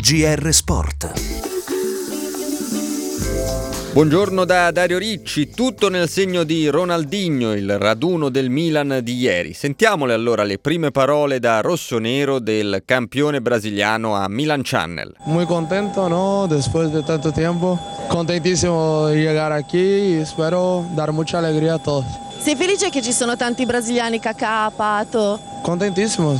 GR Sport. Buongiorno da Dario Ricci, tutto nel segno di Ronaldinho, il raduno del Milan di ieri. Sentiamole allora le prime parole da rossonero del campione brasiliano a Milan Channel. Muy contento, ¿no? Después de tanto tiempo. Contentísimo di llegar aquí y spero dar mucha alegría a todos. Sei felice che ci sono tanti brasiliani, Kaká, Pato? Contentísimos,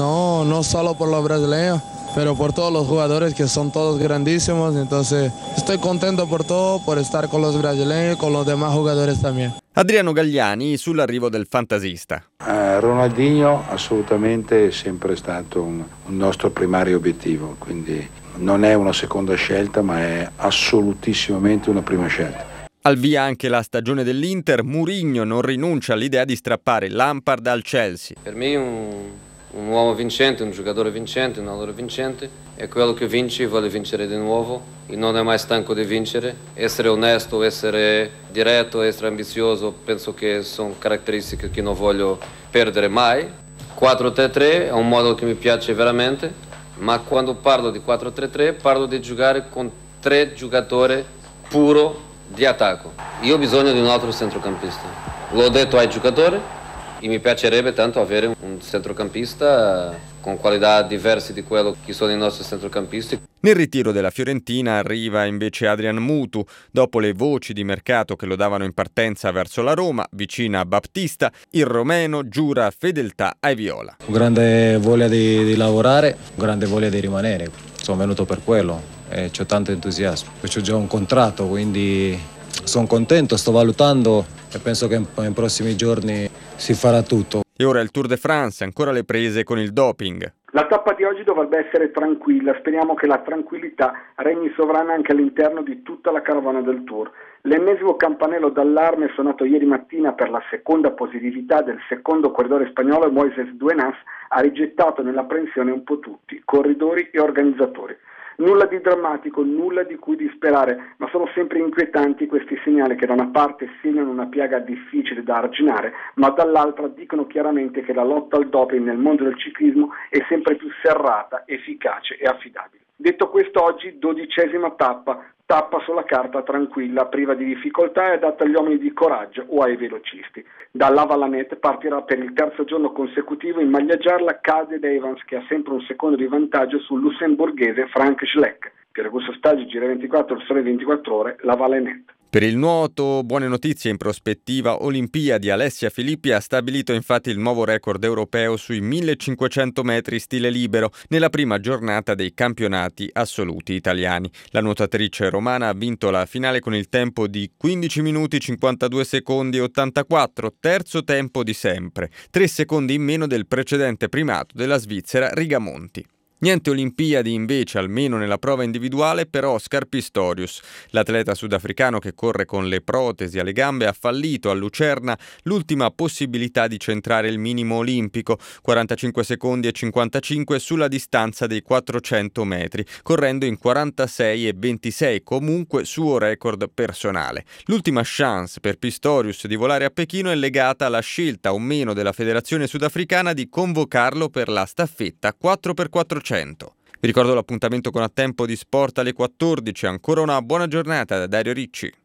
no solo por los brasileños, pero por todos los jugadores que son todos grandísimos. Entonces estoy contento por todo, por estar con los brasileños y con los demás jugadores también. Adriano Galliani sull'arrivo del fantasista. Ronaldinho assolutamente è sempre stato un nostro primario obiettivo, quindi non è una seconda scelta ma è assolutissimamente una prima scelta. Al via anche la stagione dell'Inter, Mourinho non rinuncia all'idea di strappare Lampard al Chelsea. Per me un uomo vincente, un giocatore vincente, un allenatore vincente è quello che vince e vuole vincere di nuovo e non è mai stanco di vincere. Essere onesto, essere diretto, essere ambizioso, penso che sono caratteristiche che non voglio perdere mai. 4-3-3 è un modo che mi piace veramente, ma quando parlo di 4-3-3 parlo di giocare con 3 giocatori puro di attacco. Io ho bisogno di un altro centrocampista. L'ho detto ai giocatori e mi piacerebbe tanto avere un centrocampista con qualità diverse di quello che sono i nostri centrocampisti. Nel ritiro della Fiorentina arriva invece Adrian Mutu. Dopo le voci di mercato che lo davano in partenza verso la Roma, vicina a Baptista, il romeno giura fedeltà ai viola. Grande voglia di lavorare, grande voglia di rimanere. Sono venuto per quello e c'ho tanto entusiasmo. C'ho già un contratto, quindi sono contento, sto valutando e penso che in prossimi giorni si farà tutto. E ora il Tour de France, ancora le prese con il doping. La tappa di oggi dovrebbe essere tranquilla, speriamo che la tranquillità regni sovrana anche all'interno di tutta la carovana del Tour. L'ennesimo campanello d'allarme suonato ieri mattina per la seconda positività del secondo corridore spagnolo Moisés Duenas ha rigettato nell'apprensione un po' tutti, corridori e organizzatori. Nulla di drammatico, nulla di cui disperare, ma sono sempre inquietanti questi segnali che da una parte segnano una piaga difficile da arginare, ma dall'altra dicono chiaramente che la lotta al doping nel mondo del ciclismo è sempre più serrata, efficace e affidabile. Detto questo, oggi 12ª tappa sulla carta tranquilla, priva di difficoltà e adatta agli uomini di coraggio o ai velocisti. Dalla Vallanette partirà per il terzo giorno consecutivo in maglia gialla Cadel Evans, che ha sempre un secondo di vantaggio sul lussemburghese Frank Schleck. Pier Augusto Staggi, Giro 24, il Sole 24 Ore, la Vallanette. Per il nuoto, buone notizie in prospettiva Olimpiadi. Alessia Filippi ha stabilito infatti il nuovo record europeo sui 1500 metri stile libero nella prima giornata dei campionati assoluti italiani. La nuotatrice romana ha vinto la finale con il tempo di 15 minuti 52 secondi e 84, terzo tempo di sempre, 3 secondi in meno del precedente primato della svizzera Rigamonti. Niente Olimpiadi invece, almeno nella prova individuale, per Oscar Pistorius. L'atleta sudafricano che corre con le protesi alle gambe ha fallito a Lucerna l'ultima possibilità di centrare il minimo olimpico, 45 secondi e 55 sulla distanza dei 400 metri, correndo in 46 e 26, comunque suo record personale. L'ultima chance per Pistorius di volare a Pechino è legata alla scelta o meno della Federazione Sudafricana di convocarlo per la staffetta 4x400. Vi ricordo l'appuntamento con A Tempo di Sport alle 14. Ancora una buona giornata da Dario Ricci.